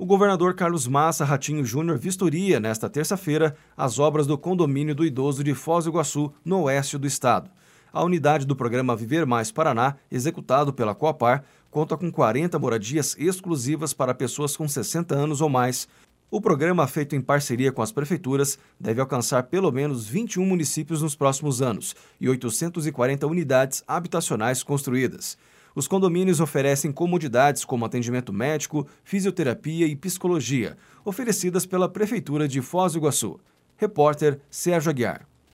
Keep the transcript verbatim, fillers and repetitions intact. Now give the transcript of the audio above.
governador Carlos Massa Ratinho Júnior vistoria, nesta terça-feira, as obras do condomínio do idoso de Foz do Iguaçu, no oeste do estado. A unidade do programa Viver Mais Paraná, executado pela Coapar, conta com quarenta moradias exclusivas para pessoas com sessenta anos ou mais. O programa, feito em parceria com as prefeituras, deve alcançar pelo menos vinte e um municípios nos próximos anos e oitocentas e quarenta unidades habitacionais construídas. Os condomínios oferecem comodidades como atendimento médico, fisioterapia e psicologia, oferecidas pela Prefeitura de Foz do Iguaçu. Repórter Sérgio Aguiar.